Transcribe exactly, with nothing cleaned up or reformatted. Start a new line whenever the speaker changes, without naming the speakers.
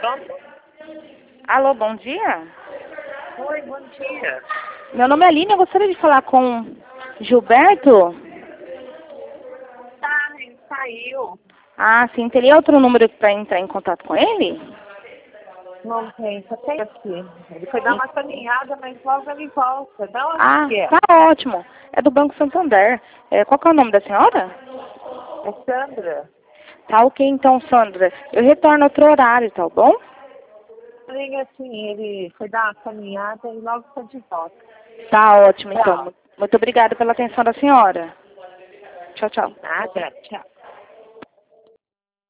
Pronto?
Alô, bom dia.
Oi, bom dia.
Meu nome é Aline, eu gostaria de falar com Gilberto.
Tá, ele saiu.
Ah, sim. Teria outro número para entrar em contato com ele?
Não tem, só tem aqui. Ele foi dar uma caminhada, mas logo ele volta. Da onde
Ah,
que é?
tá ótimo. É do Banco Santander. É, qual que é o nome da senhora?
É Sandra.
Tá ok, então, Sandra. Eu retorno outro horário, tá bom?
Liga assim, ele foi dar uma caminhada e logo está de volta.
Tá ótimo, então.
Tchau.
Muito obrigada pela atenção da senhora. Tchau, tchau.
Nada, tchau.